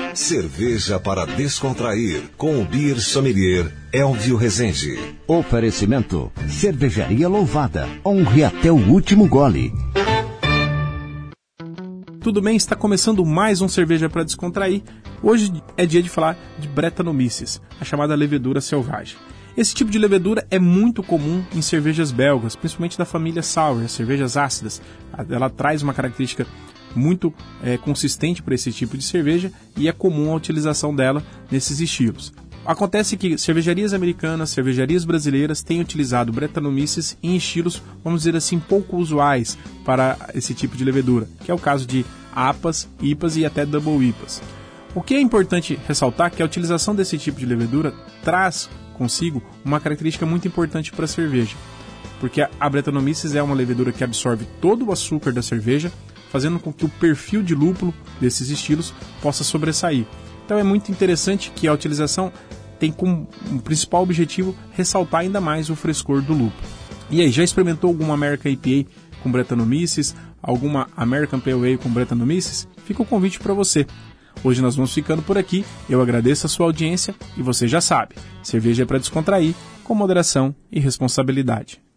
Cerveja para descontrair com o Beer Sommelier Elvio Rezende. Oferecimento: Cervejaria Louvada. Honre até o último gole. Tudo bem? Está começando mais um Cerveja para Descontrair. Hoje é dia de falar de Brettanomyces, a chamada levedura selvagem. Esse tipo de levedura é muito comum em cervejas belgas, principalmente da família Sour, as cervejas ácidas. Ela traz uma característica muito consistente para esse tipo de cerveja e é comum a utilização dela nesses estilos. Acontece que cervejarias americanas, cervejarias brasileiras têm utilizado Brettanomyces em estilos, vamos dizer assim, pouco usuais para esse tipo de levedura, que é o caso de APAs, IPAs e até Double IPAs. O que é importante ressaltar é que a utilização desse tipo de levedura traz consigo uma característica muito importante para a cerveja, porque a Brettanomyces é uma levedura que absorve todo o açúcar da cerveja, fazendo com que o perfil de lúpulo desses estilos possa sobressair. Então é muito interessante que a utilização tem como principal objetivo ressaltar ainda mais o frescor do lúpulo. E aí, já experimentou alguma American IPA com Brettanomyces, alguma American Pale Ale com Brettanomyces? Fica o convite para você. Hoje nós vamos ficando por aqui, eu agradeço a sua audiência e você já sabe, cerveja é para descontrair, com moderação e responsabilidade.